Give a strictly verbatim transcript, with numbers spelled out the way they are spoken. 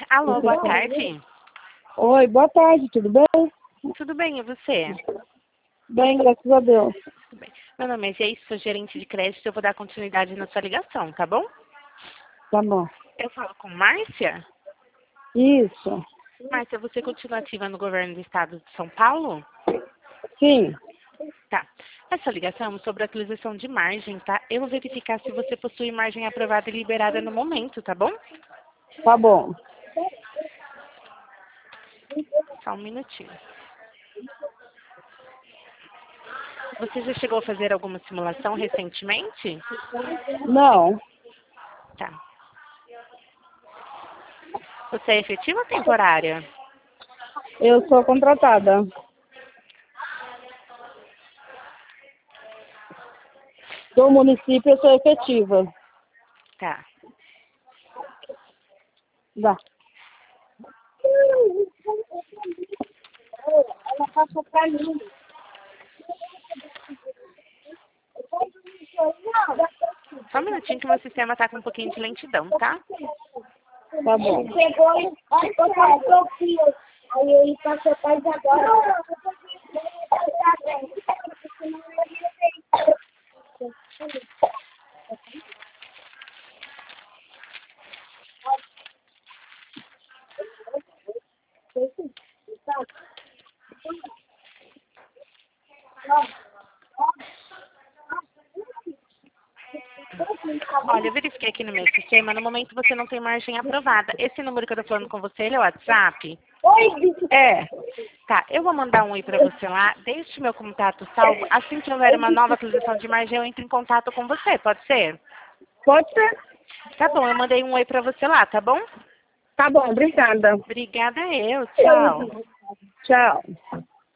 Alô, boa tarde. Oi, boa tarde, tudo bem? Tudo bem, e você? Bem, graças a Deus. Tudo bem. Meu nome é Geis, sou gerente de crédito, eu vou dar continuidade na sua ligação, tá bom? Tá bom. Eu falo com Márcia. Isso. Márcia, você continua ativa no governo do estado de São Paulo? Sim. Tá. Essa ligação é sobre a atualização de margem, tá? Eu vou verificar se você possui margem aprovada e liberada no momento, tá bom? Tá bom. Só um minutinho. Você já chegou a fazer alguma simulação recentemente? Não, Tá. Você é efetiva ou temporária? eu sou contratada. Do município eu sou efetiva. Tá. Dá. Ela passou pra mim. Só um minutinho que o meu sistema tá com um pouquinho de lentidão, tá? Tá bom. Pegou e passou o fio. Aí ele passou para agora. Olha, eu verifiquei aqui no meu sistema, no momento você não tem margem aprovada. Esse número que eu tô falando com você, ele é o WhatsApp? Oi, É, Tá, eu vou mandar um oi pra você lá, deixe meu contato salvo. Assim que houver uma nova atualização de margem, eu entro em contato com você, pode ser? pode ser? Tá bom, eu mandei um oi pra você lá, tá bom? Tá bom, obrigada. Obrigada eu, tchau. Tchau.